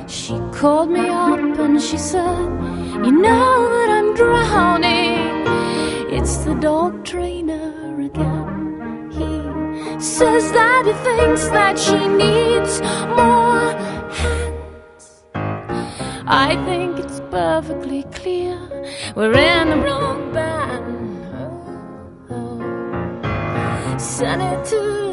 She called me up and she said, you know that I'm drowning. It's the dog trainer again. He says that he thinks that she needs more hands. I think it's perfectly clear we're in the wrong band. Send it to